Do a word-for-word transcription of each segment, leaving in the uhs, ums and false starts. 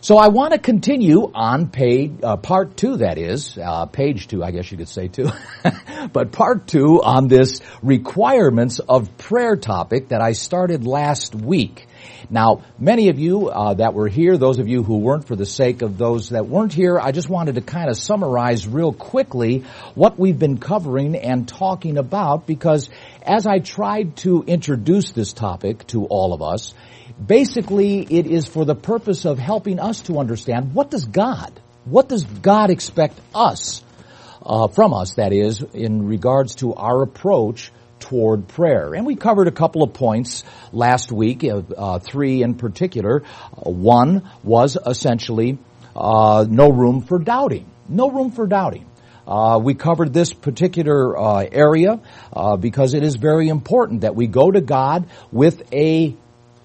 So I want to continue on page, uh, part two, that is, uh, page two, I guess you could say too, but part two on this requirements of prayer topic that I started last week. Now, many of you uh, that were here, those of you who weren't, for the sake of those that weren't here, I just wanted to kind of summarize real quickly what we've been covering and talking about, because as I tried to introduce this topic to all of us, basically it is for the purpose of helping us to understand, what does God, what does God expect us, uh, from us, that is, in regards to our approach toward prayer. And we covered a couple of points last week, uh, uh, three in particular. Uh, one was essentially uh, no room for doubting. No room for doubting. Uh, we covered this particular uh, area uh, because it is very important that we go to God with a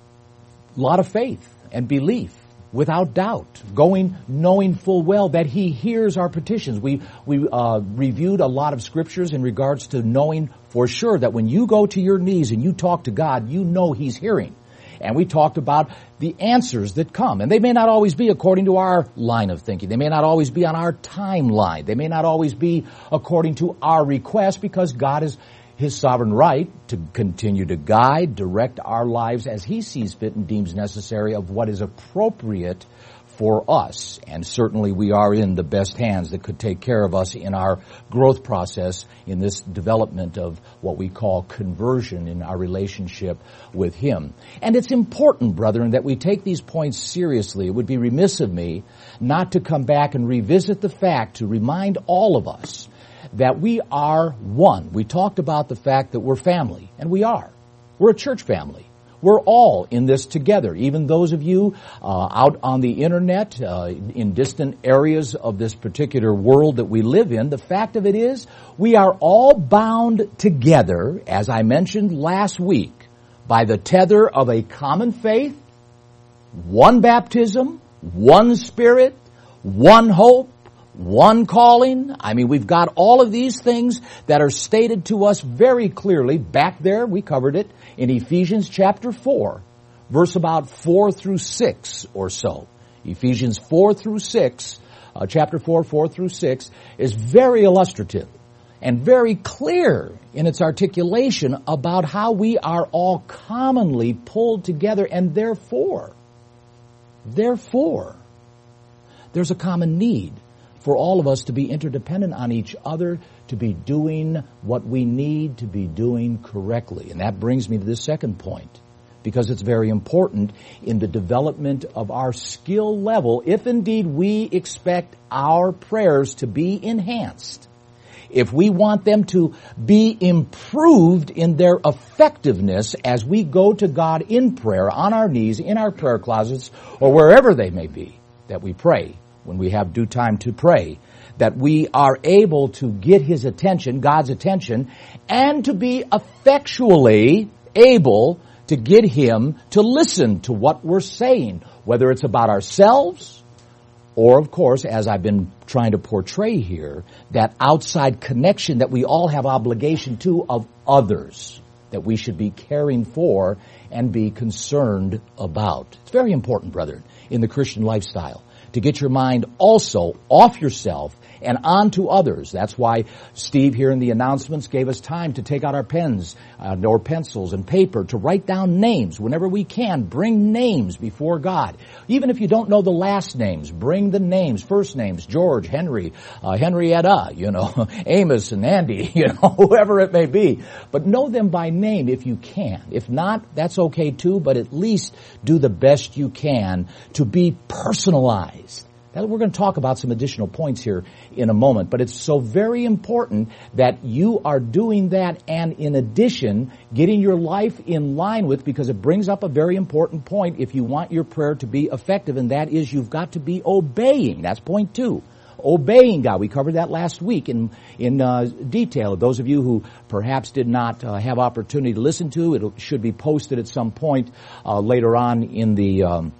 lot of faith and belief, without doubt, going knowing full well that He hears our petitions. We we uh, reviewed a lot of scriptures in regards to knowing for sure that when you go to your knees and you talk to God, you know He's hearing. And we talked about the answers that come. And they may not always be according to our line of thinking. They may not always be on our timeline. They may not always be according to our request, because God is His sovereign right to continue to guide, direct our lives as He sees fit and deems necessary of what is appropriate for us. And certainly we are in the best hands that could take care of us in our growth process in this development of what we call conversion in our relationship with Him. And it's important, brethren, that we take these points seriously. It would be remiss of me not to come back and revisit the fact, to remind all of us that we are one. We talked about the fact that we're family, and we are. We're a church family. We're all in this together. Even those of you uh, out on the internet, uh, in distant areas of this particular world that we live in, the fact of it is, we are all bound together, as I mentioned last week, by the tether of a common faith, one baptism, one Spirit, one hope, one calling. I mean, we've got all of these things that are stated to us very clearly back there. We covered it in Ephesians chapter four, verse about four through six or so. Ephesians four through six, uh, chapter four, four through six, is very illustrative and very clear in its articulation about how we are all commonly pulled together, and therefore, therefore, there's a common need for all of us to be interdependent on each other, to be doing what we need to be doing correctly. And that brings me to the second point, because it's very important in the development of our skill level, if indeed we expect our prayers to be enhanced. If we want them to be improved in their effectiveness as we go to God in prayer, on our knees, in our prayer closets, or wherever they may be, that we pray when we have due time to pray, that we are able to get His attention, God's attention, and to be effectually able to get Him to listen to what we're saying, whether it's about ourselves or, of course, as I've been trying to portray here, that outside connection that we all have obligation to of others, that we should be caring for and be concerned about. It's very important, brethren, in the Christian lifestyle, to get your mind also off yourself and on to others. That's why Steve here in the announcements gave us time to take out our pens uh, or pencils and paper to write down names. Whenever we can, bring names before God. Even if you don't know the last names, bring the names, first names, George, Henry, uh, Henrietta, you know, Amos and Andy, you know, whoever it may be. But know them by name if you can. If not, that's okay too, but at least do the best you can to be personalized. Now, we're going to talk about some additional points here in a moment, but it's so very important that you are doing that, and in addition, getting your life in line with, because it brings up a very important point if you want your prayer to be effective, and that is you've got to be obeying. That's point two. Obeying God. We covered that last week in in uh, detail. Those of you who perhaps did not uh, have opportunity to listen to it, it should be posted at some point uh, later on in the um,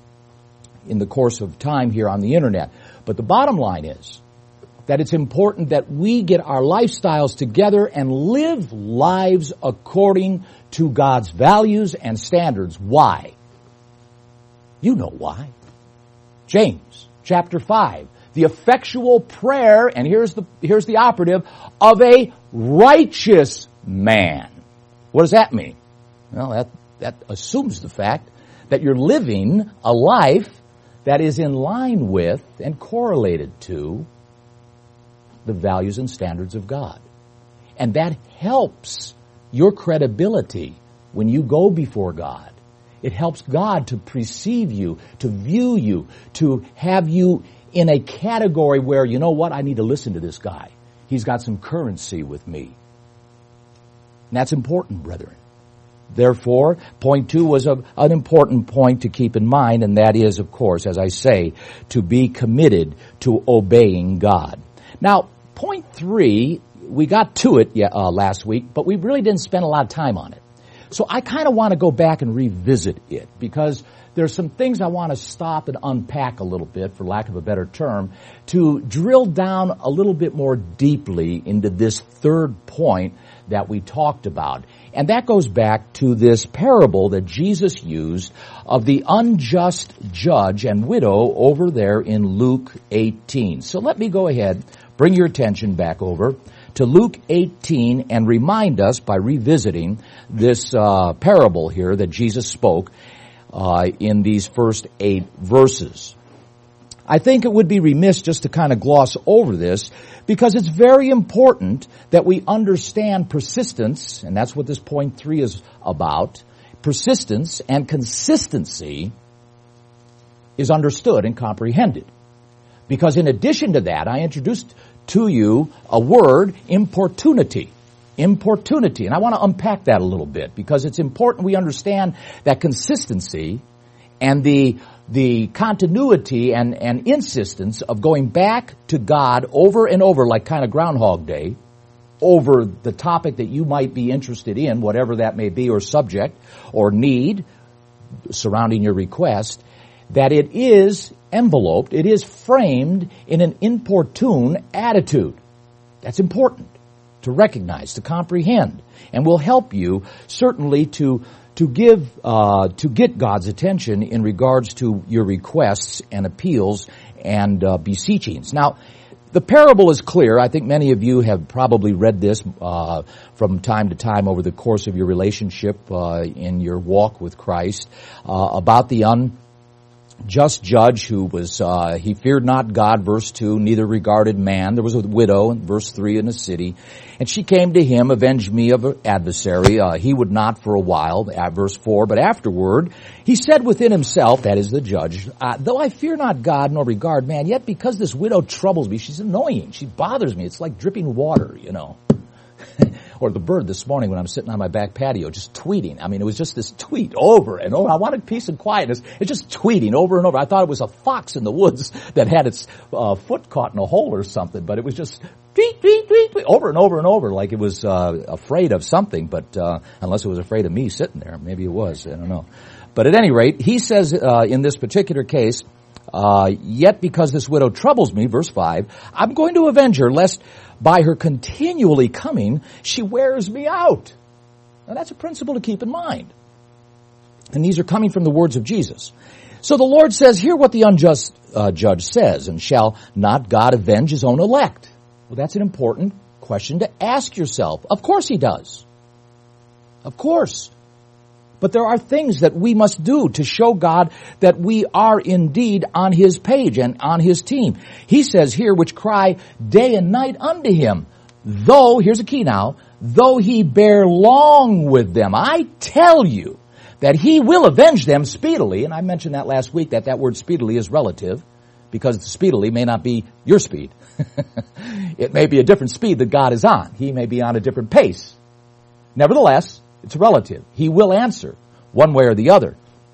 in the course of time here on the internet. But the bottom line is that it's important that we get our lifestyles together and live lives according to God's values and standards. Why? You know why. James chapter five. The effectual prayer, and here's the, here's the operative, of a righteous man. What does that mean? Well, that, that assumes the fact that you're living a life that is in line with and correlated to the values and standards of God. And that helps your credibility when you go before God. It helps God to perceive you, to view you, to have you in a category where, you know what, I need to listen to this guy. He's got some currency with me. And that's important, brethren. Therefore, point two was a, an important point to keep in mind, and that is, of course, as I say, to be committed to obeying God. Now, point three, we got to it uh, last week, but we really didn't spend a lot of time on it. So I kind of want to go back and revisit it, because there's some things I want to stop and unpack a little bit, for lack of a better term, to drill down a little bit more deeply into this third point that we talked about. And that goes back to this parable that Jesus used of the unjust judge and widow over there in Luke eighteen. So let me go ahead, bring your attention back over to Luke eighteen and remind us by revisiting this uh, parable here that Jesus spoke uh, in these first eight verses. I think it would be remiss just to kind of gloss over this, because it's very important that we understand persistence, and that's what this point three is about. Persistence and consistency is understood and comprehended. Because in addition to that, I introduced to you a word, importunity. Importunity. And I want to unpack that a little bit, because it's important we understand that consistency and the the continuity and, and insistence of going back to God over and over, like kind of Groundhog Day, over the topic that you might be interested in, whatever that may be, or subject, or need surrounding your request, that it is enveloped, it is framed in an importune attitude. That's important to recognize, to comprehend, and will help you certainly to to give, uh, to get God's attention in regards to your requests and appeals and uh, beseechings. Now, the parable is clear. I think many of you have probably read this uh, from time to time over the course of your relationship uh, in your walk with Christ, uh, about the unjust judge who was, uh, he feared not God, verse two, neither regarded man. There was a widow, in verse three, in a city. And she came to him, avenge me of an adversary. Uh, he would not for a while, at verse four, but afterward he said within himself, that is the judge, uh, though I fear not God nor regard man, yet because this widow troubles me, she's annoying, she bothers me, it's like dripping water, you know. Or the bird this morning when I'm sitting on my back patio just tweeting. I mean, it was just this tweet over and over. I wanted peace and quietness. It's just tweeting over and over. I thought it was a fox in the woods that had its uh, foot caught in a hole or something, but it was just tweet, tweet, tweet, tweet, over and over and over, like it was uh, afraid of something, but uh, unless it was afraid of me sitting there. Maybe it was. I don't know. But at any rate, he says uh, in this particular case, uh, yet because this widow troubles me, verse five, I'm going to avenge her, lest by her continually coming, she wears me out. Now that's a principle to keep in mind. And these are coming from the words of Jesus. So the Lord says, hear what the unjust uh, judge says, and shall not God avenge his own elect? Well, that's an important question to ask yourself. Of course he does. Of course. But there are things that we must do to show God that we are indeed on his page and on his team. He says here, which cry day and night unto him, though, here's a key now, though he bear long with them. I tell you that he will avenge them speedily. And I mentioned that last week, that that word speedily is relative, because speedily may not be your speed. It may be a different speed that God is on. He may be on a different pace. Nevertheless, it's relative. He will answer one way or the other.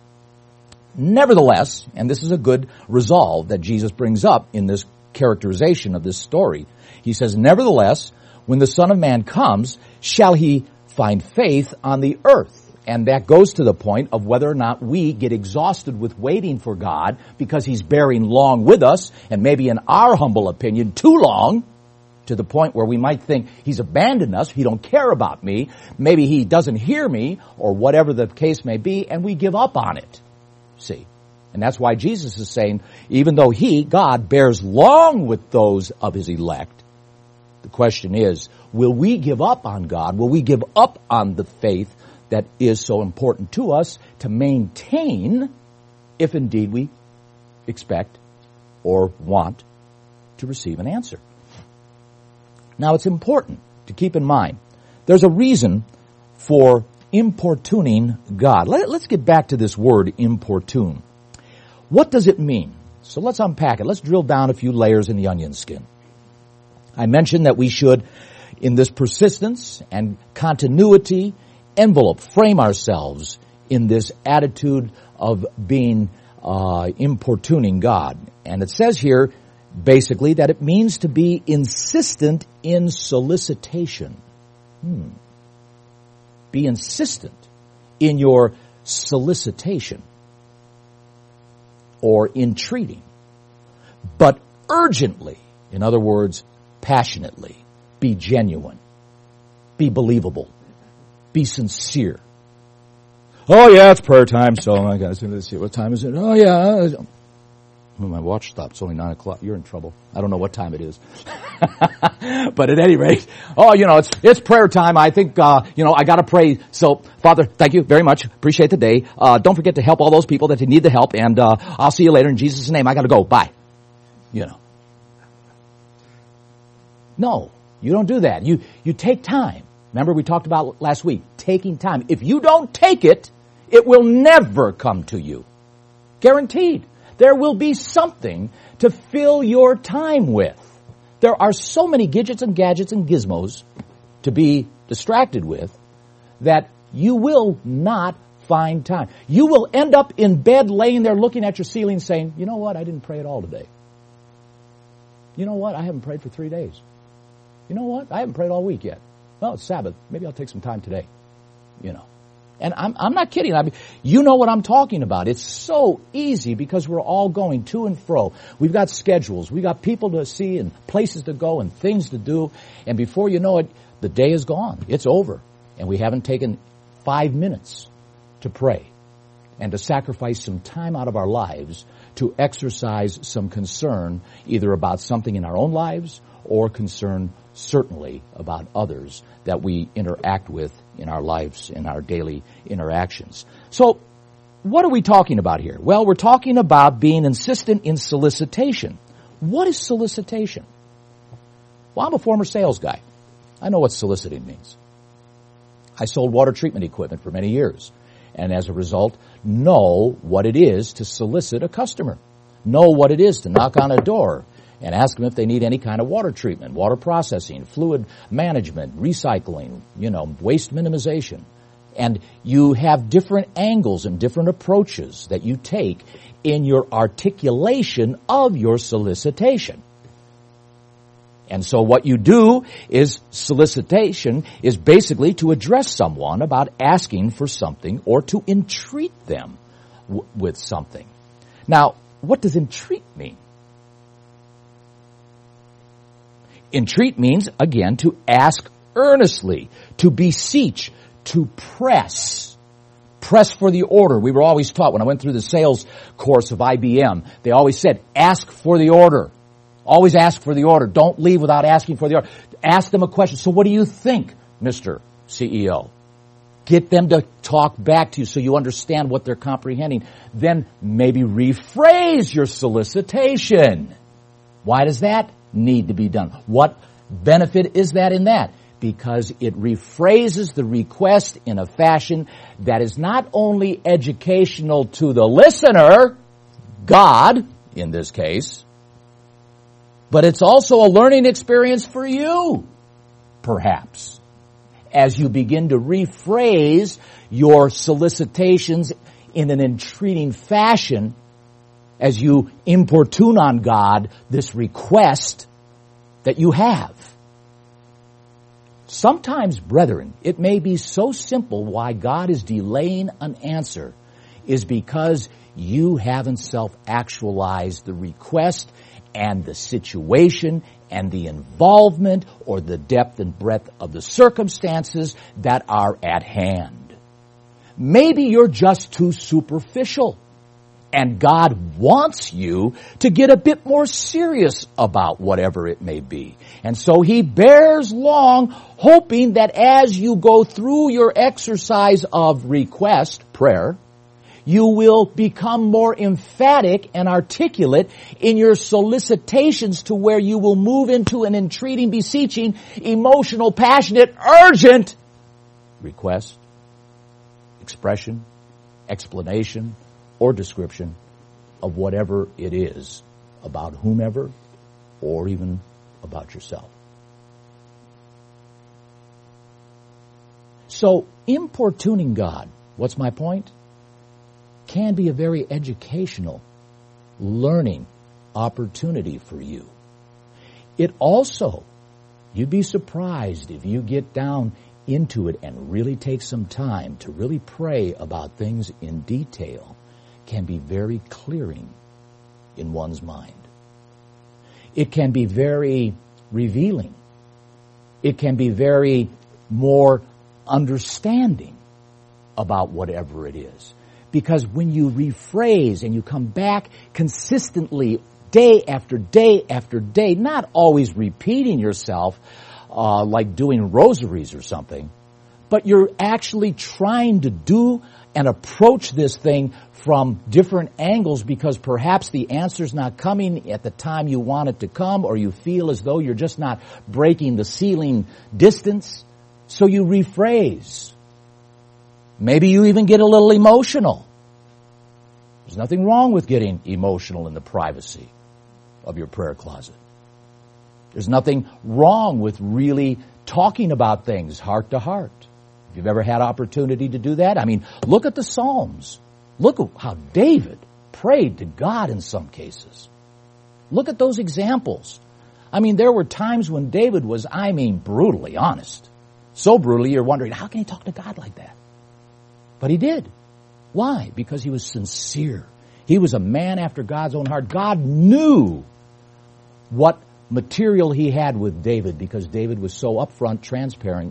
Nevertheless, and this is a good resolve that Jesus brings up in this characterization of this story, he says, nevertheless, when the Son of Man comes, shall he find faith on the earth? And that goes to the point of whether or not we get exhausted with waiting for God because he's bearing long with us, and maybe in our humble opinion, too long, to the point where we might think he's abandoned us, he don't care about me, maybe he doesn't hear me, or whatever the case may be, and we give up on it. See? And that's why Jesus is saying, even though He, God, bears long with those of His elect, the question is, will we give up on God? Will we give up on the faith that is so important to us to maintain, if indeed we expect or want to receive an answer? Now, it's important to keep in mind, there's a reason for importuning God. Let, let's get back to this word, importune. What does it mean? So let's unpack it. Let's drill down a few layers in the onion skin. I mentioned that we should, in this persistence and continuity, envelope, frame ourselves in this attitude of being uh, importuning God. And it says here, basically, that it means to be insistent in solicitation. Hmm. Be insistent in your solicitation or entreating, but urgently, in other words, passionately. Be genuine. Be believable. Be sincere. Oh yeah, it's prayer time, so I gotta see what time is it? Oh yeah. Oh, my watch stopped. It's only nine o'clock. You're in trouble. I don't know what time it is. But at any rate, oh, you know, it's it's prayer time. I think, uh, you know, I got to pray. So, Father, thank you very much. Appreciate the day. Uh, don't forget to help all those people that need the help. And uh, I'll see you later in Jesus' name. I got to go. Bye. You know. No, you don't do that. You you take time. Remember we talked about last week, taking time. If you don't take it, it will never come to you. Guaranteed. There will be something to fill your time with. There are so many gadgets and gadgets and gizmos to be distracted with that you will not find time. You will end up in bed laying there looking at your ceiling saying, you know what, I didn't pray at all today. You know what, I haven't prayed for three days. You know what, I haven't prayed all week yet. Well, it's Sabbath. Maybe I'll take some time today. You know. And I'm, I'm not kidding. I mean, you know what I'm talking about. It's so easy because we're all going to and fro. We've got schedules. We've got people to see and places to go and things to do. And before you know it, the day is gone. It's over. And we haven't taken five minutes to pray and to sacrifice some time out of our lives to exercise some concern either about something in our own lives or concern certainly about others that we interact with in our lives, in our daily interactions. So, what are we talking about here? Well, we're talking about being insistent in solicitation. What is solicitation? Well, I'm a former sales guy. I know what soliciting means. I sold water treatment equipment for many years, and as a result, know what it is to solicit a customer. Know what it is to knock on a door and ask them if they need any kind of water treatment, water processing, fluid management, recycling, you know, waste minimization. And you have different angles and different approaches that you take in your articulation of your solicitation. And so what you do is solicitation is basically to address someone about asking for something or to entreat them w- with something. Now, what does entreat mean? Entreat means, again, to ask earnestly, to beseech, to press. Press for the order. We were always taught, when I went through the sales course of I B M, they always said, ask for the order. Always ask for the order. Don't leave without asking for the order. Ask them a question. So what do you think, Mister C E O? Get them to talk back to you so you understand what they're comprehending. Then maybe rephrase your solicitation. Why does that need to be done? What benefit is that in that? Because it rephrases the request in a fashion that is not only educational to the listener, God in this case, but it's also a learning experience for you, perhaps, as you begin to rephrase your solicitations in an entreating fashion as you importune on God this request that you have. Sometimes, brethren, it may be so simple why God is delaying an answer is because you haven't self-actualized the request and the situation and the involvement or the depth and breadth of the circumstances that are at hand. Maybe you're just too superficial And God wants you to get a bit more serious about whatever it may be. And so He bears long, hoping that as you go through your exercise of request, prayer, you will become more emphatic and articulate in your solicitations to where you will move into an entreating, beseeching, emotional, passionate, urgent request, expression, explanation, or description of whatever it is about whomever or even about yourself. So, importuning God, what's my point? Can be a very educational, learning opportunity for you. It also, you'd be surprised if you get down into it and really take some time to really pray about things in detail, can be very clearing in one's mind. It can be very revealing. It can be very more understanding about whatever it is. Because when you rephrase and you come back consistently day after day after day, not always repeating yourself uh, like doing rosaries or something, but you're actually trying to do and approach this thing from different angles because perhaps the answer's not coming at the time you want it to come, or you feel as though you're just not breaking the ceiling distance. So you rephrase. Maybe you even get a little emotional. There's nothing wrong with getting emotional in the privacy of your prayer closet. There's nothing wrong with really talking about things heart to heart. If you've ever had opportunity to do that, I mean, look at the Psalms. Look at how David prayed to God in some cases. Look at those examples. I mean, there were times when David was, I mean, brutally honest. So brutally, you're wondering, how can he talk to God like that? But he did. Why? Because he was sincere. He was a man after God's own heart. God knew what material he had with David because David was so upfront, transparent,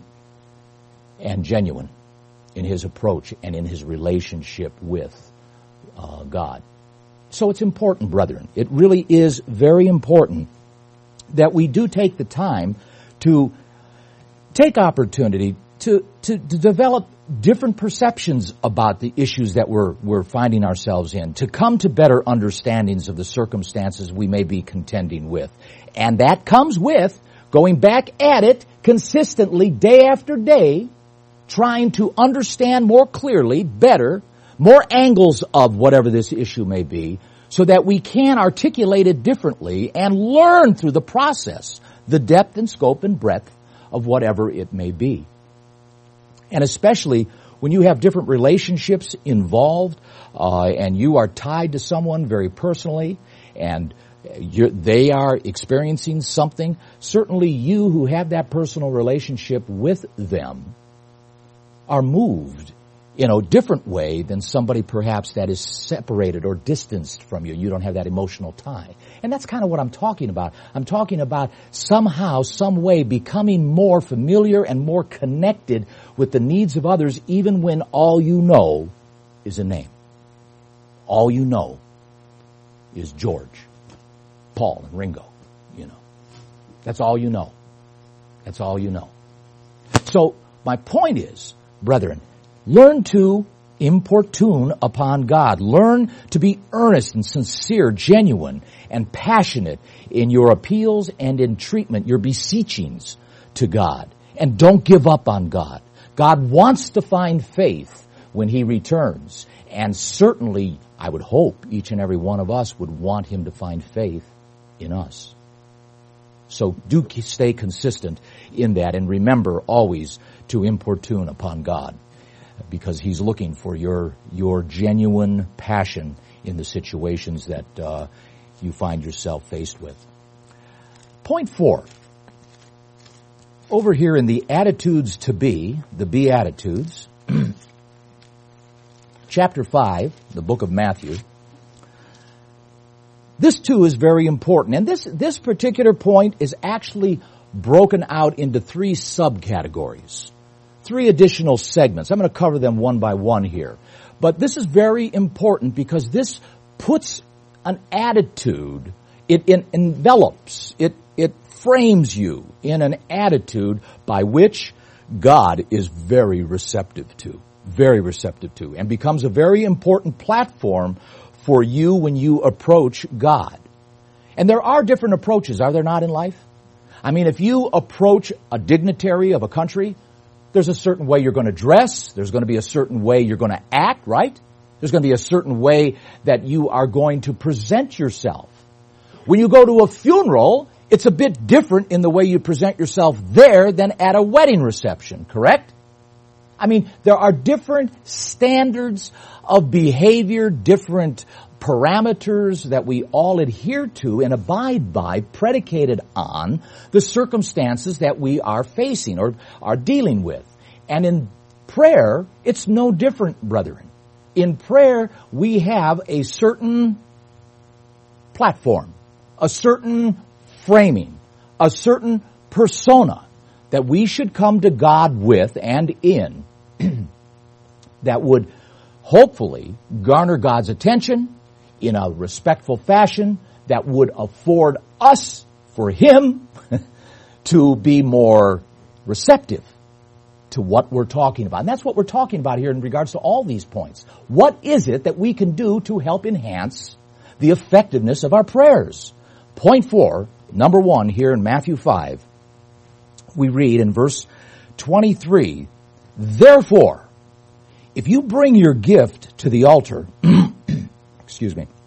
and genuine in his approach and in his relationship with uh, God. So it's important, brethren. It really is very important that we do take the time to take opportunity to, to, to develop different perceptions about the issues that we're, we're finding ourselves in, to come to better understandings of the circumstances we may be contending with. And that comes with going back at it consistently day after day, trying to understand more clearly, better, more angles of whatever this issue may be, so that we can articulate it differently and learn through the process the depth and scope and breadth of whatever it may be. And especially when you have different relationships involved, uh, and you are tied to someone very personally, and you're, they are experiencing something, certainly you who have that personal relationship with them are moved in a different way than somebody perhaps that is separated or distanced from you. You don't have that emotional tie. And that's kind of what I'm talking about. I'm talking about somehow, some way becoming more familiar and more connected with the needs of others, even when all you know is a name. All you know is George, Paul, and Ringo, you know. That's all you know. That's all you know. So my point is, brethren, learn to importune upon God. Learn to be earnest and sincere, genuine, and passionate in your appeals and in treatment, your beseechings to God. And don't give up on God. God wants to find faith when He returns. And certainly, I would hope each and every one of us would want Him to find faith in us. So do stay consistent in that, and remember always to importune upon God, because He's looking for your your genuine passion in the situations that uh, you find yourself faced with. Point four. Over here in the Attitudes to Be, the Beatitudes, chapter five, the book of Matthew. This too is very important, and this this particular point is actually broken out into three subcategories. Three additional segments. I'm going to cover them one by one here. But this is very important because this puts an attitude, it, it envelops, it, it frames you in an attitude by which God is very receptive to, very receptive to, and becomes a very important platform for you when you approach God. And there are different approaches, are there not, in life? I mean, if you approach a dignitary of a country, there's a certain way you're going to dress, there's going to be a certain way you're going to act, right? There's going to be a certain way that you are going to present yourself. When you go to a funeral, it's a bit different in the way you present yourself there than at a wedding reception, correct? I mean, there are different standards of behavior, different parameters that we all adhere to and abide by, predicated on the circumstances that we are facing or are dealing with. And in prayer, it's no different, brethren. In prayer, we have a certain platform, a certain framing, a certain persona that we should come to God with and in that would hopefully garner God's attention in a respectful fashion that would afford us, for Him, to be more receptive to what we're talking about. And that's what we're talking about here in regards to all these points. What is it that we can do to help enhance the effectiveness of our prayers? Point four, number one, here in Matthew five, we read in verse twenty-three, therefore, if you bring your gift to the altar, excuse me,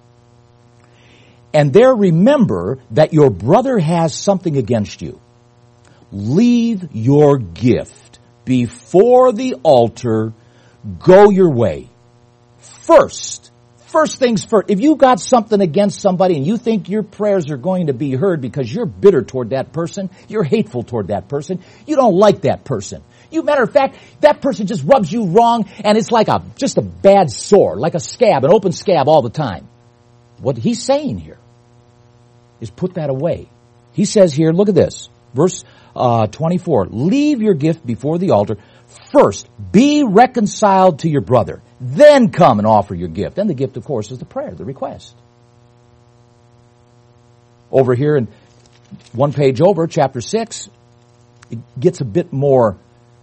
and there remember that your brother has something against you, leave your gift before the altar, go your way. First, first things first. If you got something against somebody and you think your prayers are going to be heard because you're bitter toward that person, you're hateful toward that person, you don't like that person. You, matter of fact, that person just rubs you wrong and it's like a, just a bad sore, like a scab, an open scab all the time. What he's saying here is put that away. He says here, look at this, verse uh, twenty-four, leave your gift before the altar. First, be reconciled to your brother. Then come and offer your gift. And the gift, of course, is the prayer, the request. Over here in one page over, chapter six, it gets a bit more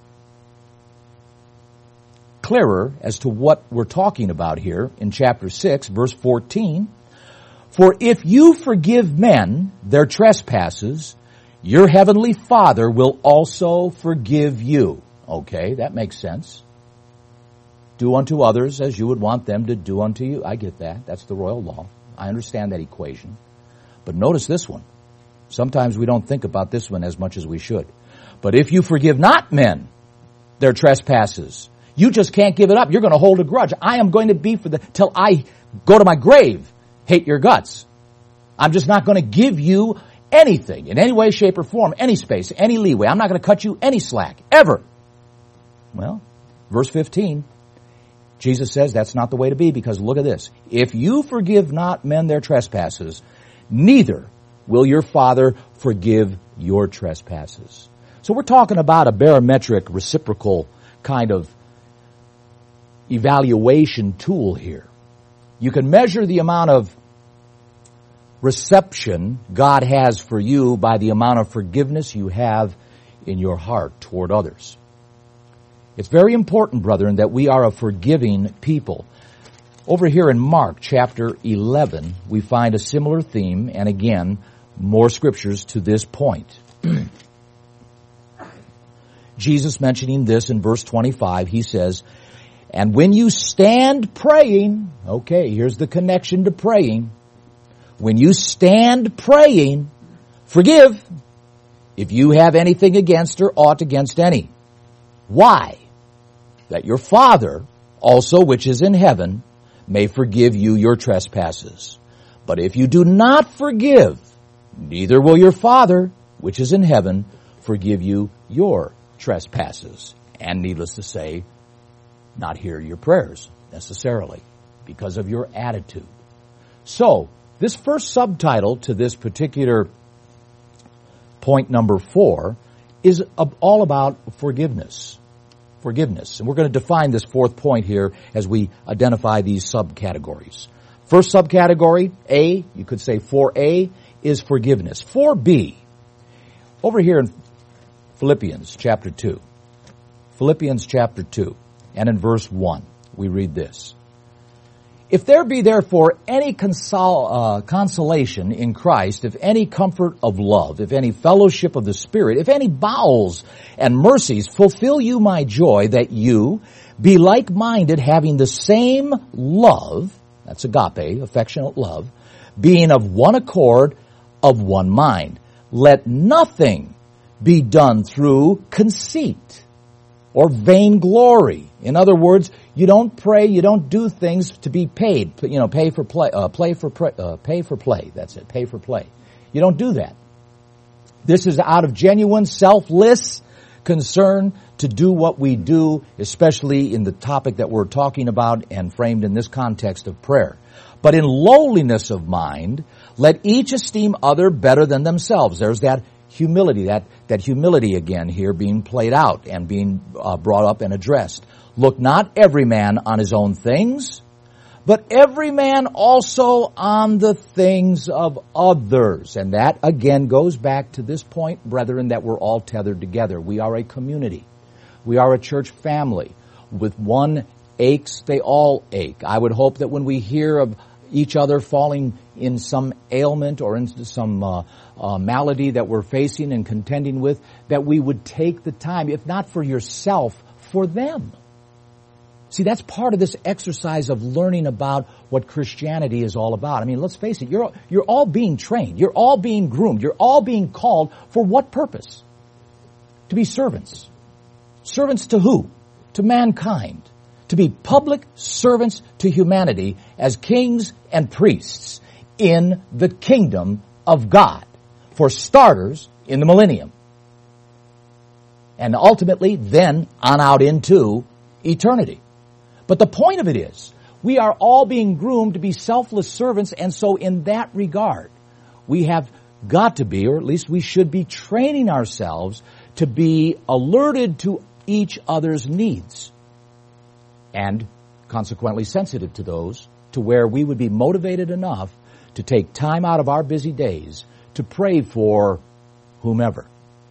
clearer as to what we're talking about here in chapter six, verse fourteen. For if you forgive men their trespasses, your heavenly Father will also forgive you. Okay, that makes sense. Do unto others as you would want them to do unto you. I get that. That's the royal law. I understand that equation. But notice this one. Sometimes we don't think about this one as much as we should. But if you forgive not men their trespasses, you just can't give it up. You're going to hold a grudge. I am going to be for the, till I go to my grave, hate your guts. I'm just not going to give you anything in any way, shape, or form, any space, any leeway. I'm not going to cut you any slack, ever. Well, verse fifteen, Jesus says that's not the way to be, because look at this. If you forgive not men their trespasses, neither will your Father forgive your trespasses. So we're talking about a barometric, reciprocal kind of evaluation tool here. You can measure the amount of reception God has for you by the amount of forgiveness you have in your heart toward others. It's very important, brethren, that we are a forgiving people. Over here in Mark chapter eleven, we find a similar theme, and again, more scriptures to this point. Jesus mentioning this in verse twenty-five, he says, and when you stand praying, okay, here's the connection to praying. When you stand praying, forgive if you have anything against or aught against any. Why? That your Father also which is in heaven may forgive you your trespasses. But if you do not forgive, neither will your Father which is in heaven forgive you your trespasses. And needless to say, not hear your prayers necessarily because of your attitude. So, this first subtitle to this particular point number four is all about forgiveness. Forgiveness. And we're going to define this fourth point here as we identify these subcategories. First subcategory, A, you could say four A, is forgiveness. four B, over here in Philippians chapter two. Philippians chapter two, and in verse one, we read this. If there be therefore any consol- uh, consolation in Christ, if any comfort of love, if any fellowship of the Spirit, if any bowels and mercies, fulfill you my joy, that you be like-minded, having the same love, that's agape, affectionate love, being of one accord, of one mind. Let nothing be done through conceit or vainglory. In other words, you don't pray, you don't do things to be paid. You know, pay for play, uh, play for play, uh, pay for play. That's it, pay for play. You don't do that. This is out of genuine, selfless concern to do what we do, especially in the topic that we're talking about and framed in this context of prayer. But in lowliness of mind, let each esteem other better than themselves. There's that humility, that, that humility again here being played out and being uh, brought up and addressed. Look not every man on his own things, but every man also on the things of others. And that again goes back to this point, brethren, that we're all tethered together. We are a community. We are a church family. With one aches, they all ache. I would hope that when we hear of each other falling in some ailment or into some uh, uh, malady that we're facing and contending with, that we would take the time, if not for yourself, for them. See, that's part of this exercise of learning about what Christianity is all about. I mean, let's face it, you're, you're all being trained. You're all being groomed. You're all being called for what purpose? To be servants. Servants to who? To mankind. To be public servants to humanity as kings and priests in the kingdom of God. For starters, in the millennium. And ultimately, then on out into eternity. But the point of it is, we are all being groomed to be selfless servants, and so in that regard, we have got to be, or at least we should be training ourselves to be alerted to each other's needs, and consequently sensitive to those, to where we would be motivated enough to take time out of our busy days to pray for whomever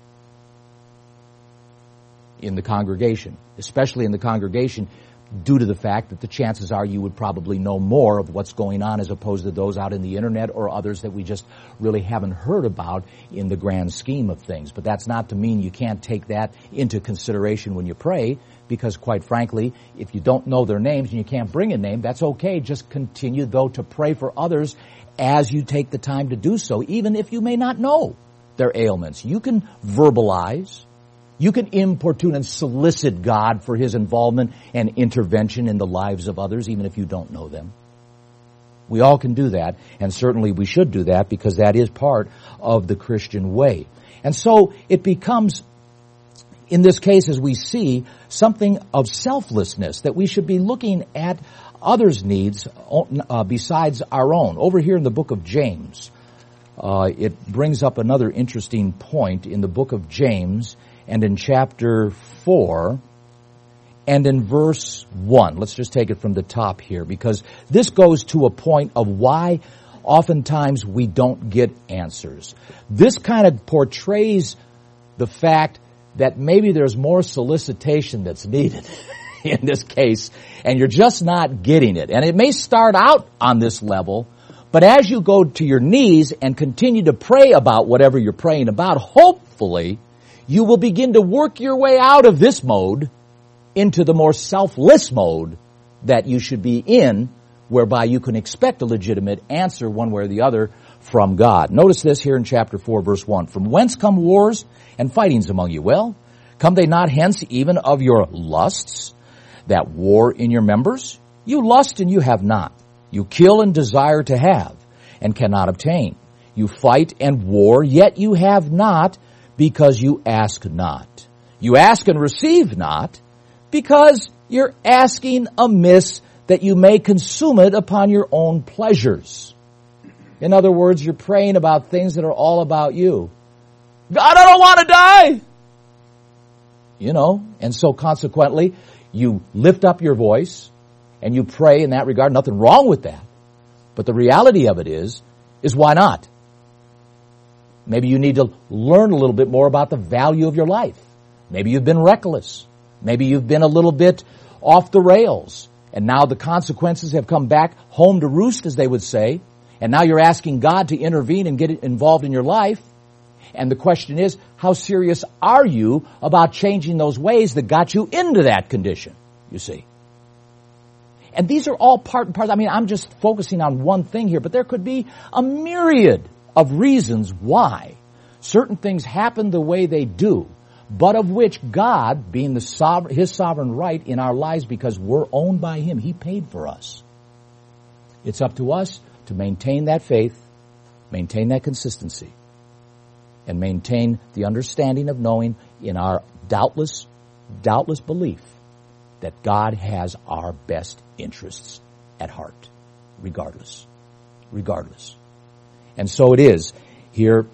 in the congregation, especially in the congregation, due to the fact that the chances are you would probably know more of what's going on as opposed to those out in the internet or others that we just really haven't heard about in the grand scheme of things. But that's not to mean you can't take that into consideration when you pray, because quite frankly, if you don't know their names and you can't bring a name, that's okay. Just continue, though, to pray for others as you take the time to do so, even if you may not know their ailments. You can verbalize. You can importune and solicit God for His involvement and intervention in the lives of others, even if you don't know them. We all can do that, and certainly we should do that, because that is part of the Christian way. And so it becomes, in this case, as we see, something of selflessness, that we should be looking at others' needs uh, besides our own. Over here in the book of James, uh, it brings up another interesting point in the book of James, and in chapter four, and in verse one. Let's just take it from the top here, because this goes to a point of why oftentimes we don't get answers. This kind of portrays the fact that maybe there's more solicitation that's needed in this case, and you're just not getting it. And it may start out on this level, but as you go to your knees and continue to pray about whatever you're praying about, hopefully you will begin to work your way out of this mode into the more selfless mode that you should be in, whereby you can expect a legitimate answer one way or the other from God. Notice this here in chapter four, verse one. From whence come wars and fightings among you? Well, come they not hence even of your lusts, that war in your members? You lust and you have not. You kill and desire to have, and cannot obtain. You fight and war, yet you have not, because you ask not. You ask and receive not, because you're asking amiss, that you may consume it upon your own pleasures. In other words, you're praying about things that are all about you. God, I don't want to die! You know, and so consequently, you lift up your voice, and you pray in that regard. Nothing wrong with that. But the reality of it is, is why not? Maybe you need to learn a little bit more about the value of your life. Maybe you've been reckless. Maybe you've been a little bit off the rails. And now the consequences have come back home to roost, as they would say. And now you're asking God to intervene and get involved in your life. And the question is, how serious are you about changing those ways that got you into that condition, you see? And these are all part and part. I mean, I'm just focusing on one thing here, but there could be a myriad of reasons why certain things happen the way they do, but of which God, being the sovereign, His sovereign right in our lives because we're owned by Him, He paid for us. It's up to us to maintain that faith, maintain that consistency, and maintain the understanding of knowing in our doubtless, doubtless belief that God has our best interests at heart, regardless, regardless. And so it is here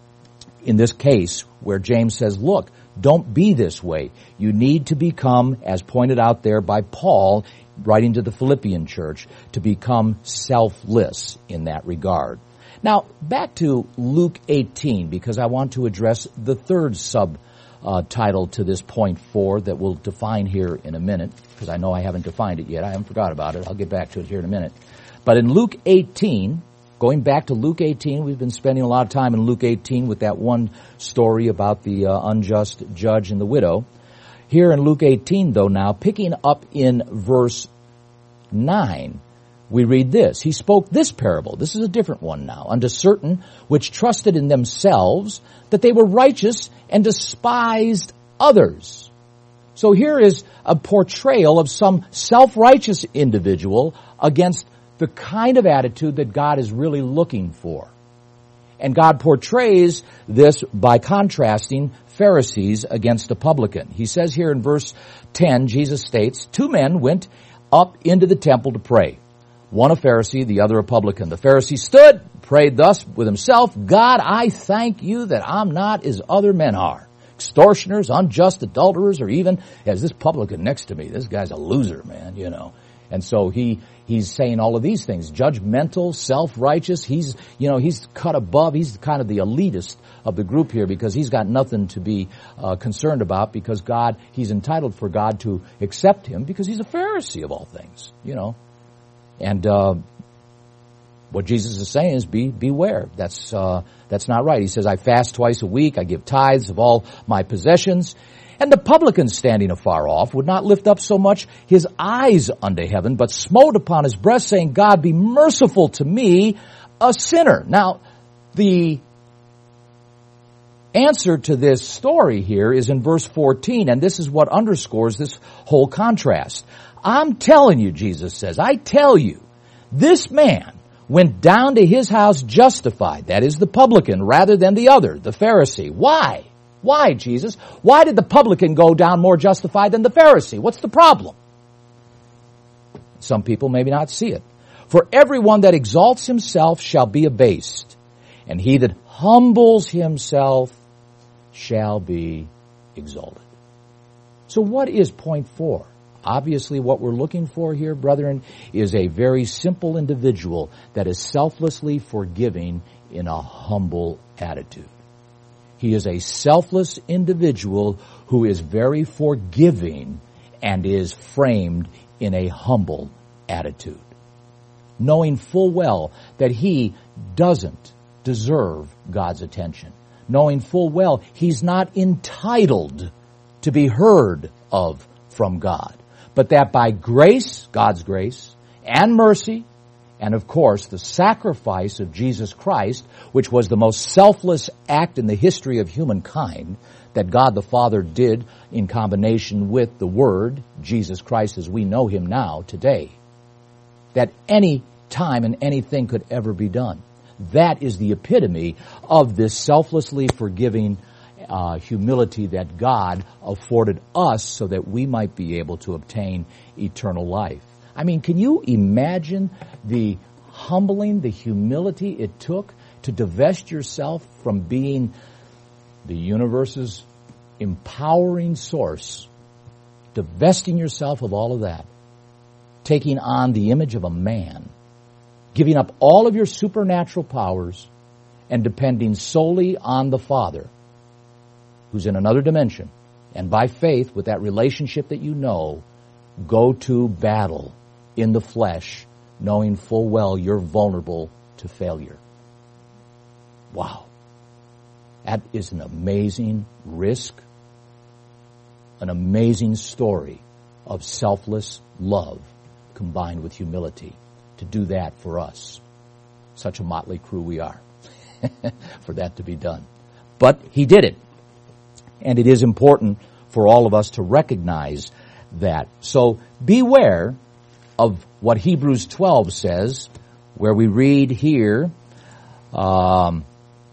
in this case where James says, look, don't be this way. You need to become, as pointed out there by Paul, writing to the Philippian church, to become selfless in that regard. Now, back to Luke eighteen, because I want to address the third subtitle to this point four that we'll define here in a minute, because I know I haven't defined it yet. I haven't forgot about it. I'll get back to it here in a minute. But in Luke eighteen, going back to Luke eighteen, we've been spending a lot of time in Luke eighteen with that one story about the uh, unjust judge and the widow. Here in Luke eighteen, though, now, picking up in verse nine, we read this. He spoke this parable. This is a different one now. Unto certain which trusted in themselves that they were righteous and despised others. So here is a portrayal of some self-righteous individual against the kind of attitude that God is really looking for. And God portrays this by contrasting Pharisees against a publican. He says here in verse ten, Jesus states, two men went up into the temple to pray. One a Pharisee, the other a publican. The Pharisee stood, prayed thus with himself, God, I thank you that I'm not as other men are. Extortioners, unjust adulterers, or even as this publican next to me. This guy's a loser, man, you know. And so he, he's saying all of these things. Judgmental, self-righteous. He's, you know, he's cut above. He's kind of the elitist of the group here because he's got nothing to be uh, concerned about because God, he's entitled for God to accept him because he's a Pharisee of all things, you know. And uh, what Jesus is saying is be beware. That's uh, that's not right. He says, I fast twice a week. I give tithes of all my possessions. And the publican standing afar off would not lift up so much his eyes unto heaven, but smote upon his breast, saying, God, be merciful to me, a sinner. Now, the answer to this story here is in verse fourteen, and this is what underscores this whole contrast. I'm telling you, Jesus says, I tell you, this man went down to his house justified, that is the publican, rather than the other, the Pharisee. Why? Why, Jesus? Why did the publican go down more justified than the Pharisee? What's the problem? Some people maybe not see it. For everyone that exalts himself shall be abased, and he that humbles himself shall be exalted. So what is point four? Obviously, what we're looking for here, brethren, is a very simple individual that is selflessly forgiving in a humble attitude. He is a selfless individual who is very forgiving and is framed in a humble attitude, knowing full well that he doesn't deserve God's attention, knowing full well he's not entitled to be heard of from God, but that by grace, God's grace, and mercy, and of course the sacrifice of Jesus Christ, which was the most selfless act in the history of humankind that God the Father did in combination with the Word, Jesus Christ as we know Him now today, that any time and anything could ever be done. That is the epitome of this selflessly forgiving Uh, humility that God afforded us so that we might be able to obtain eternal life. I mean, can you imagine the humbling, the humility it took to divest yourself from being the universe's empowering source, divesting yourself of all of that, taking on the image of a man, giving up all of your supernatural powers and depending solely on the Father, who's in another dimension, and by faith, with that relationship that you know, go to battle in the flesh, knowing full well you're vulnerable to failure. Wow. That is an amazing risk, an amazing story of selfless love combined with humility to do that for us. Such a motley crew we are for that to be done. But he did it. And it is important for all of us to recognize that. So beware of what Hebrews twelve says, where we read here um,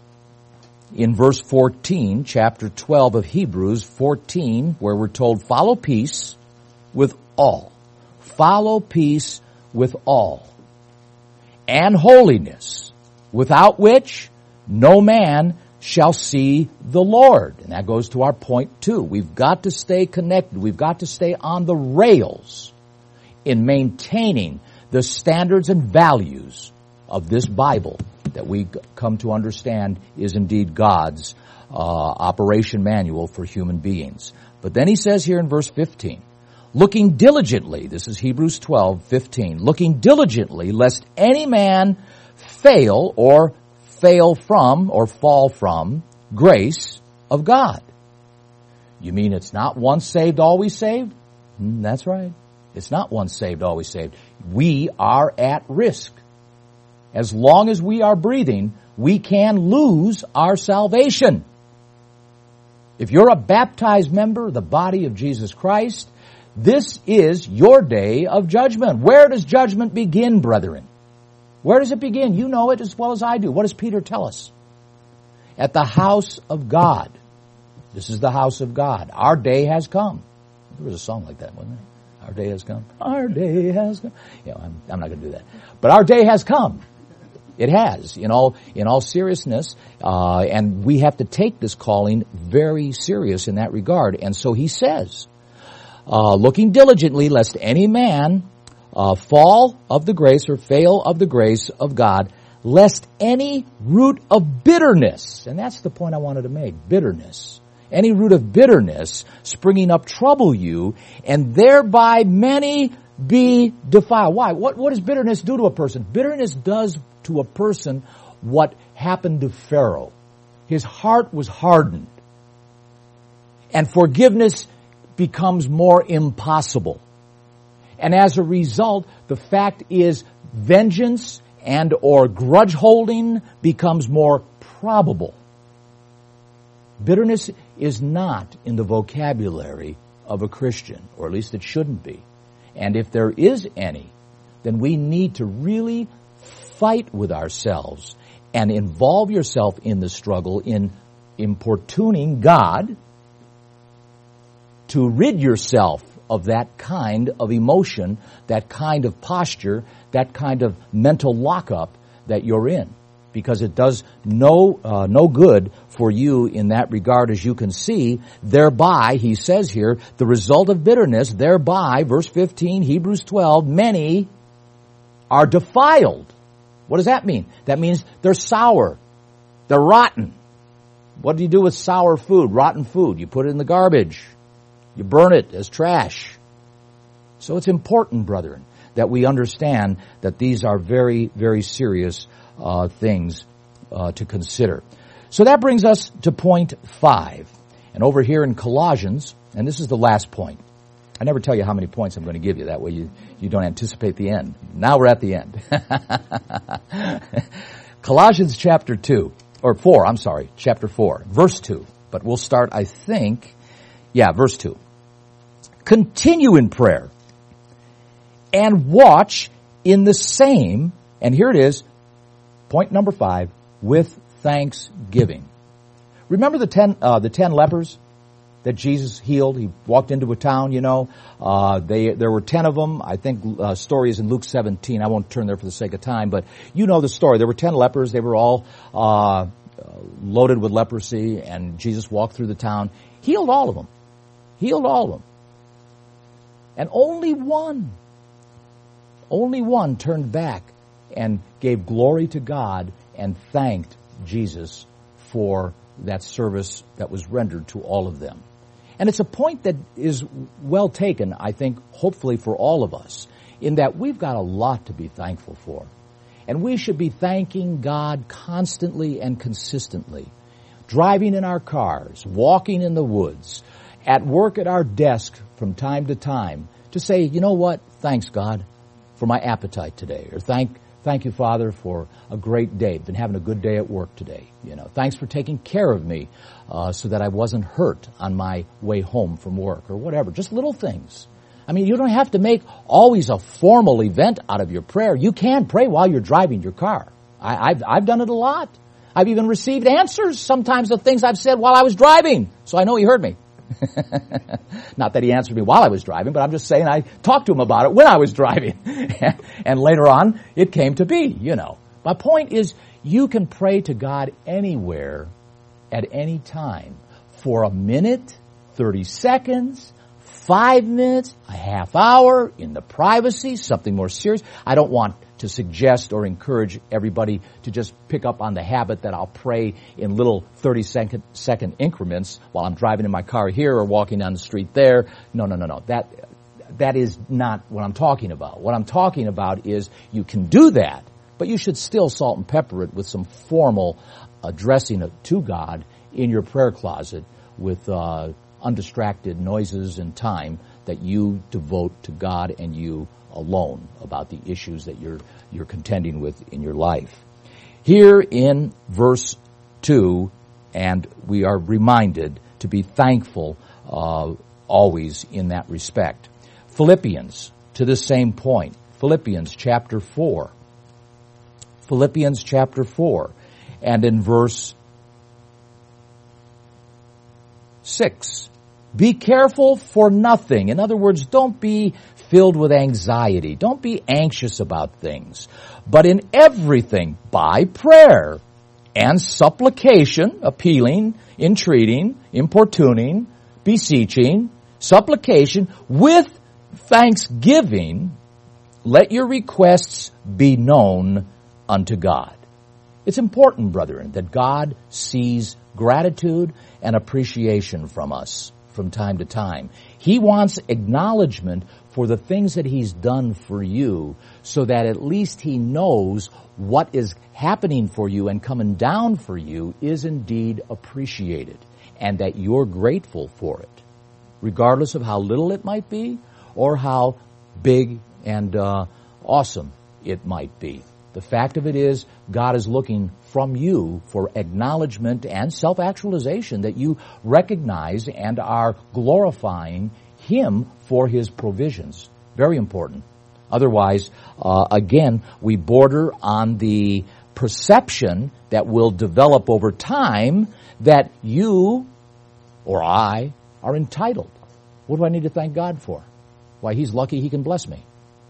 in verse fourteen, chapter twelve of Hebrews fourteen, where we're told, follow peace with all. Follow peace with all. And holiness, without which no man shall see the Lord. And that goes to our point two. We've got to stay connected. We've got to stay on the rails in maintaining the standards and values of this Bible that we come to understand is indeed God's uh, operation manual for human beings. But then he says here in verse fifteen, looking diligently, this is Hebrews twelve fifteen, looking diligently lest any man fail or fail from or fall from grace of God. You mean it's not once saved, always saved? Mm, that's right. It's not once saved, always saved. We are at risk. As long as we are breathing, we can lose our salvation. If you're a baptized member of the body of Jesus Christ, this is your day of judgment. Where does judgment begin, brethren? Where does it begin? You know it as well as I do. What does Peter tell us? At the house of God. This is the house of God. Our day has come. There was a song like that, wasn't there? Our day has come. Our day has come. Yeah, I'm, I'm not going to do that. But our day has come. It has, in all, in all seriousness, uh, and we have to take this calling very serious in that regard. And so he says, uh, looking diligently lest any man uh, fall of the grace or fail of the grace of God, lest any root of bitterness, and that's the point I wanted to make, bitterness, any root of bitterness springing up trouble you, and thereby many be defiled. Why? What, what does bitterness do to a person? Bitterness does to a person what happened to Pharaoh. His heart was hardened. And forgiveness becomes more impossible. And as a result, the fact is vengeance and or grudge holding becomes more probable. Bitterness is not in the vocabulary of a Christian, or at least it shouldn't be. And if there is any, then we need to really fight with ourselves and involve yourself in the struggle in importuning God to rid yourself of that kind of emotion, that kind of posture, that kind of mental lockup that you're in. Because it does no uh, no good for you in that regard, as you can see. Thereby, he says here, the result of bitterness, thereby, verse fifteen, Hebrews twelve, many are defiled. What does that mean? That means they're sour. They're rotten. What do you do with sour food, rotten food? You put it in the garbage. You burn it as trash. So it's important, brethren, that we understand that these are very, very serious uh, things uh, to consider. So that brings us to point five. And over here in Colossians, and this is the last point. I never tell you how many points I'm going to give you. That way you, you don't anticipate the end. Now we're at the end. Colossians chapter two, or four, I'm sorry, chapter four, verse two. But we'll start, I think, yeah, verse two. Continue in prayer and watch in the same, and here it is, point number five, with thanksgiving. Remember the ten, uh, the ten lepers that Jesus healed? He walked into a town, you know. Uh, they, there were ten of them. I think uh, story is in Luke seventeen. I won't turn there for the sake of time, but you know the story. There were ten lepers. They were all uh, loaded with leprosy, and Jesus walked through the town, healed all of them. Healed all of them. And only one, only one turned back and gave glory to God and thanked Jesus for that service that was rendered to all of them. And it's a point that is well taken, I think, hopefully for all of us, in that we've got a lot to be thankful for. And we should be thanking God constantly and consistently. Driving in our cars, walking in the woods, at work at our desk from time to time, to say, you know what, thanks God for my appetite today, or thank Thank you, Father, for a great day. Been having a good day at work today. You know, thanks for taking care of me uh, so that I wasn't hurt on my way home from work or whatever. Just little things. I mean, you don't have to make always a formal event out of your prayer. You can pray while you're driving your car. I, I've, I've done it a lot. I've even received answers sometimes of things I've said while I was driving. So I know He heard me. Not that He answered me while I was driving, but I'm just saying I talked to Him about it when I was driving. And later on, it came to be, you know. My point is, you can pray to God anywhere, at any time, for a minute, thirty seconds, five minutes, a half hour, in the privacy, something more serious. I don't want to suggest or encourage everybody to just pick up on the habit that I'll pray in little thirty second, second increments while I'm driving in my car here or walking down the street there. No, no, no, no. That, that is not what I'm talking about. What I'm talking about is you can do that, but you should still salt and pepper it with some formal addressing to God in your prayer closet with uh, undistracted noises and time that you devote to God and you alone about the issues that you're you're contending with in your life. Here in verse two, and we are reminded to be thankful uh, always in that respect. Philippians, to the same point. Philippians chapter four. Philippians chapter four, and in verse six. Be careful for nothing. In other words, don't be filled with anxiety. Don't be anxious about things. But in everything, by prayer and supplication, appealing, entreating, importuning, beseeching, supplication, with thanksgiving, let your requests be known unto God. It's important, brethren, that God sees gratitude and appreciation from us from time to time. He wants acknowledgement for the things that He's done for you so that at least He knows what is happening for you and coming down for you is indeed appreciated and that you're grateful for it, regardless of how little it might be or how big and uh, awesome it might be. The fact of it is, God is looking from you for acknowledgement and self-actualization that you recognize and are glorifying Him for His provisions. Very important. Otherwise, uh, again, we border on the perception that will develop over time that you or I are entitled. What do I need to thank God for? Why, He's lucky He can bless me.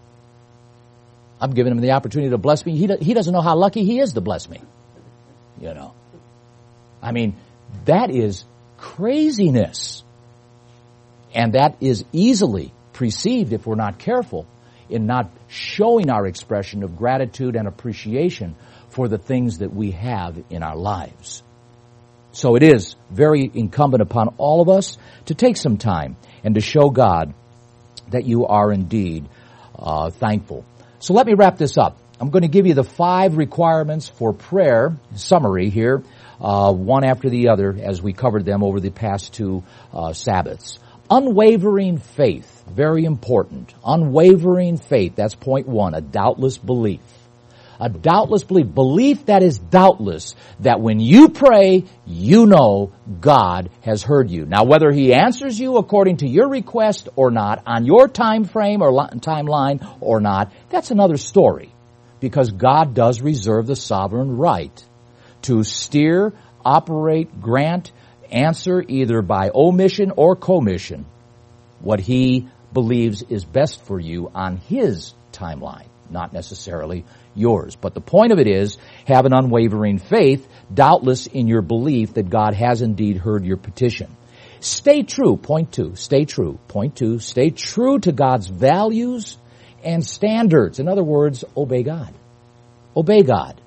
I'm giving Him the opportunity to bless me. He, do, he doesn't know how lucky He is to bless me. You know. I mean, that is craziness. And that is easily perceived, if we're not careful, in not showing our expression of gratitude and appreciation for the things that we have in our lives. So it is very incumbent upon all of us to take some time and to show God that you are indeed uh, thankful. So let me wrap this up. I'm going to give you the five requirements for prayer, summary here, uh, one after the other as we covered them over the past two uh, Sabbaths. Unwavering faith, very important. Unwavering faith, that's point one, a doubtless belief. A doubtless belief, belief that is doubtless, that when you pray, you know God has heard you. Now, whether He answers you according to your request or not, on your time frame or timeline or not, that's another story. Because God does reserve the sovereign right to steer, operate, grant, answer either by omission or commission what He believes is best for you on His timeline, not necessarily yours. But the point of it is, have an unwavering faith, doubtless in your belief that God has indeed heard your petition. Stay true, point two, stay true, point two, stay true to God's values and standards. In other words, obey God. Obey God.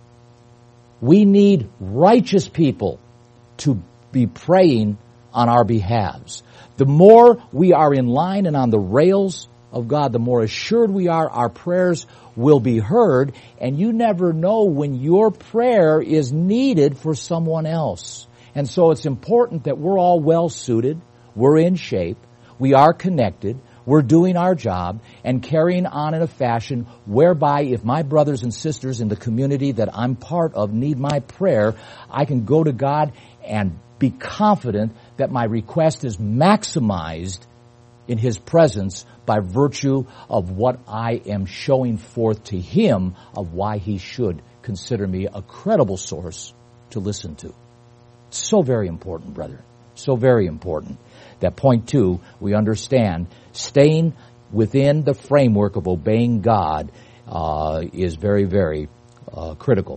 We need righteous people to be praying on our behalves. The more we are in line and on the rails of God, the more assured we are our prayers will be heard, and you never know when your prayer is needed for someone else. And so it's important that we're all well suited, we're in shape, we are connected, we're doing our job, and carrying on in a fashion whereby if my brothers and sisters in the community that I'm part of need my prayer, I can go to God and be confident that my request is maximized in His presence by virtue of what I am showing forth to Him of why He should consider me a credible source to listen to. So very important, brethren. So very important. That point two, we understand staying within the framework of obeying God uh, is very, very uh, critical.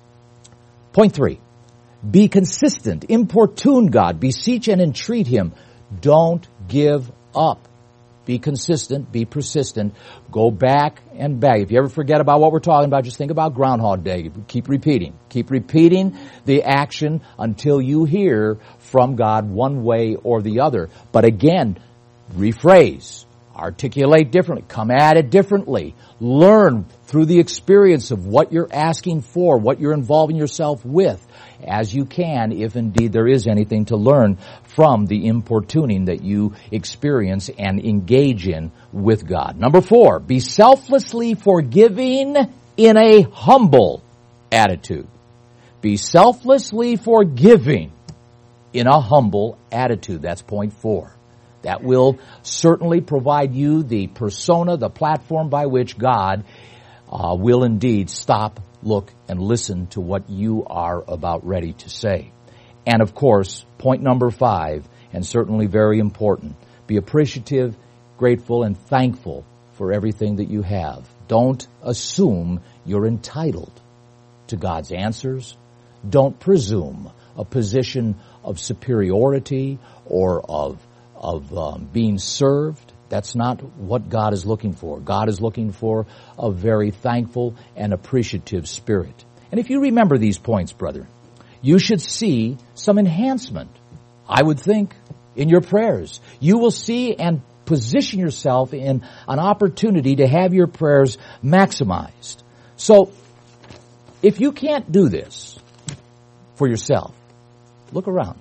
Point three, be consistent, importune God, beseech and entreat Him. Don't give up. Be consistent, be persistent, go back and back. If you ever forget about what we're talking about, just think about Groundhog Day. Keep repeating. Keep repeating the action until you hear from God one way or the other. But again, rephrase, articulate differently, come at it differently. Learn through the experience of what you're asking for, what you're involving yourself with, as you can, if indeed there is anything to learn from the importuning that you experience and engage in with God. Number four, be selflessly forgiving in a humble attitude. Be selflessly forgiving in a humble attitude. That's point four. That will certainly provide you the persona, the platform by which God uh, will indeed stop, look, and listen to what you are about ready to say. And of course, point number five, and certainly very important, be appreciative, grateful, and thankful for everything that you have. Don't assume you're entitled to God's answers. Don't presume a position of superiority or of of um, being served. That's not what God is looking for. God is looking for a very thankful and appreciative spirit. And if you remember these points, brethren, you should see some enhancement, I would think, in your prayers. You will see and position yourself in an opportunity to have your prayers maximized. So, if you can't do this for yourself, look around.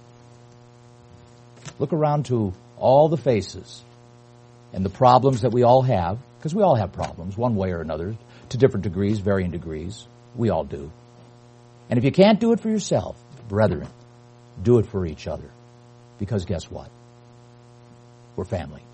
Look around to all the faces and the problems that we all have, because we all have problems, one way or another, to different degrees, varying degrees. We all do. And if you can't do it for yourself, brethren, do it for each other. Because guess what? We're family.